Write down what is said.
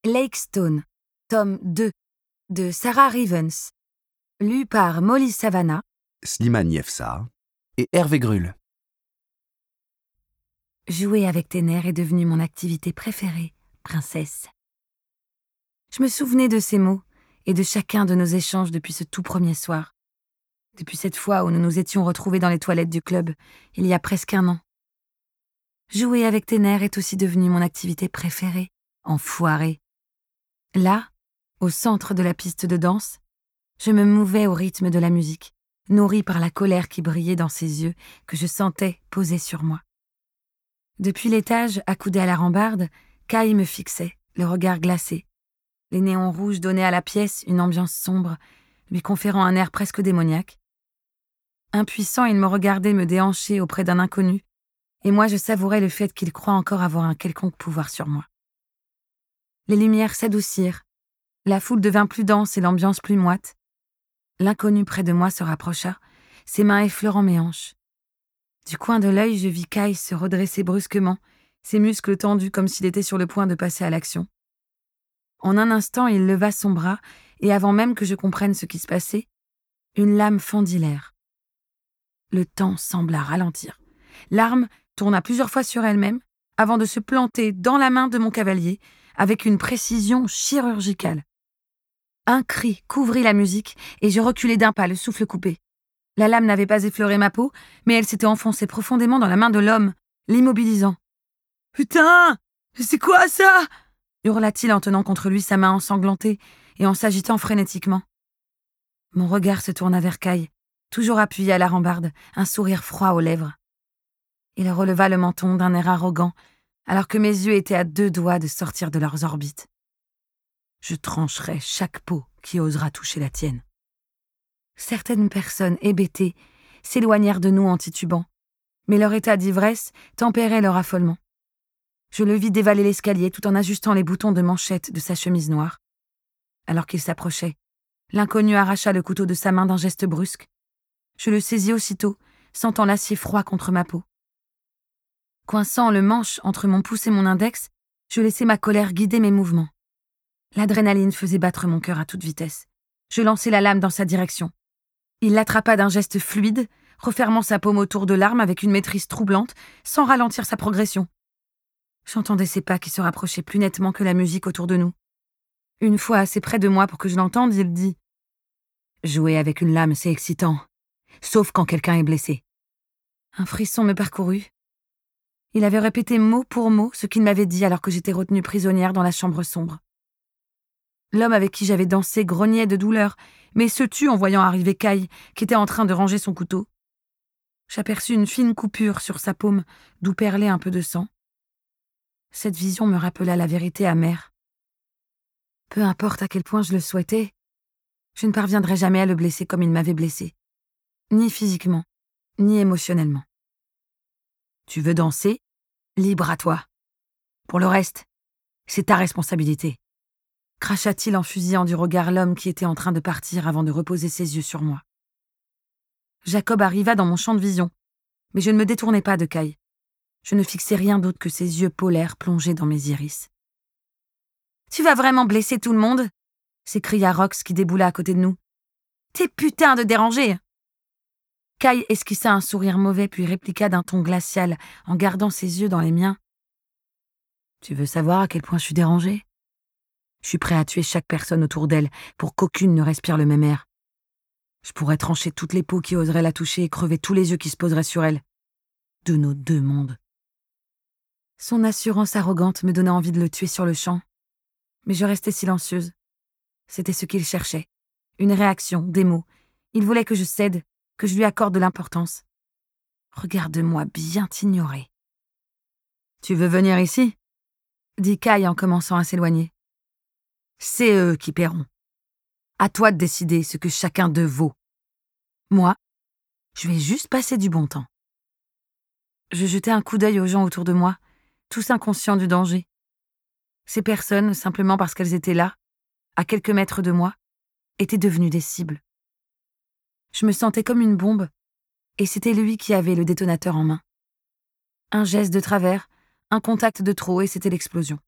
Lake Stone, tome 2, de Sarah Rivens, lu par Molly Savannah, Slimane Yefsa et Hervé Grull. Jouer avec tes nerfs est devenu mon activité préférée, princesse. Je me souvenais de ces mots et de chacun de nos échanges depuis ce tout premier soir. Depuis cette fois où nous nous étions retrouvés dans les toilettes du club, il y a presque un an. Jouer avec tes nerfs est aussi devenu mon activité préférée, enfoirée. Là, au centre de la piste de danse, je me mouvais au rythme de la musique, nourrie par la colère qui brillait dans ses yeux que je sentais posés sur moi. Depuis l'étage, accoudé à la rambarde, Kai me fixait, le regard glacé. Les néons rouges donnaient à la pièce une ambiance sombre, lui conférant un air presque démoniaque. Impuissant, il me regardait me déhancher auprès d'un inconnu, et moi je savourais le fait qu'il croit encore avoir un quelconque pouvoir sur moi. Les lumières s'adoucirent, la foule devint plus dense et l'ambiance plus moite. L'inconnu près de moi se rapprocha, ses mains effleurant mes hanches. Du coin de l'œil, je vis Kai se redresser brusquement, ses muscles tendus comme s'il était sur le point de passer à l'action. En un instant, il leva son bras, et avant même que je comprenne ce qui se passait, une lame fendit l'air. Le temps sembla ralentir. L'arme tourna plusieurs fois sur elle-même, avant de se planter dans la main de mon cavalier, avec une précision chirurgicale. Un cri couvrit la musique, et je reculai d'un pas, le souffle coupé. La lame n'avait pas effleuré ma peau, mais elle s'était enfoncée profondément dans la main de l'homme, l'immobilisant. « Putain! C'est quoi ça ?» hurla-t-il en tenant contre lui sa main ensanglantée et en s'agitant frénétiquement. Mon regard se tourna vers Kai, toujours appuyé à la rambarde, un sourire froid aux lèvres. Il releva le menton d'un air arrogant, alors que mes yeux étaient à 2 doigts de sortir de leurs orbites. Je trancherai chaque peau qui osera toucher la tienne. Certaines personnes hébétées s'éloignèrent de nous en titubant, mais leur état d'ivresse tempérait leur affolement. Je le vis dévaler l'escalier tout en ajustant les boutons de manchette de sa chemise noire. Alors qu'il s'approchait, l'inconnu arracha le couteau de sa main d'un geste brusque. Je le saisis aussitôt, sentant l'acier froid contre ma peau. Coinçant le manche entre mon pouce et mon index, je laissai ma colère guider mes mouvements. L'adrénaline faisait battre mon cœur à toute vitesse. Je lançai la lame dans sa direction. Il l'attrapa d'un geste fluide, refermant sa paume autour de l'arme avec une maîtrise troublante, sans ralentir sa progression. J'entendais ses pas qui se rapprochaient plus nettement que la musique autour de nous. Une fois assez près de moi pour que je l'entende, il dit « Jouer avec une lame, c'est excitant, sauf quand quelqu'un est blessé. » Un frisson me parcourut. Il avait répété mot pour mot ce qu'il m'avait dit alors que j'étais retenue prisonnière dans la chambre sombre. L'homme avec qui j'avais dansé grognait de douleur, mais se tut en voyant arriver Kai, qui était en train de ranger son couteau. J'aperçus une fine coupure sur sa paume, d'où perlait un peu de sang. Cette vision me rappela la vérité amère. Peu importe à quel point je le souhaitais, je ne parviendrais jamais à le blesser comme il m'avait blessé. Ni physiquement, ni émotionnellement. Tu veux danser ? Libre à toi. Pour le reste, c'est ta responsabilité. Cracha-t-il en fusillant du regard l'homme qui était en train de partir avant de reposer ses yeux sur moi. Jacob arriva dans mon champ de vision, mais je ne me détournai pas de Kai. Je ne fixais rien d'autre que ses yeux polaires plongés dans mes iris. « Tu vas vraiment blesser tout le monde ?» s'écria Rox qui déboula à côté de nous. « T'es putain de dérangé !» Kai esquissa un sourire mauvais puis répliqua d'un ton glacial en gardant ses yeux dans les miens. « Tu veux savoir à quel point je suis dérangé ? Je suis prêt à tuer chaque personne autour d'elle pour qu'aucune ne respire le même air. Je pourrais trancher toutes les peaux qui oseraient la toucher et crever tous les yeux qui se poseraient sur elle. De nos 2 mondes. » Son assurance arrogante me donna envie de le tuer sur le champ. Mais je restais silencieuse. C'était ce qu'il cherchait. Une réaction, des mots. Il voulait que je cède, que je lui accorde de l'importance. Regarde-moi bien t'ignorer. « Tu veux venir ici ?» dit Kai en commençant à s'éloigner. « C'est eux qui paieront. À toi de décider ce que chacun d'eux vaut. Moi, je vais juste passer du bon temps. » Je jetai un coup d'œil aux gens autour de moi, tous inconscients du danger. Ces personnes, simplement parce qu'elles étaient là, à quelques mètres de moi, étaient devenues des cibles. Je me sentais comme une bombe, et c'était lui qui avait le détonateur en main. Un geste de travers, un contact de trop, et c'était l'explosion.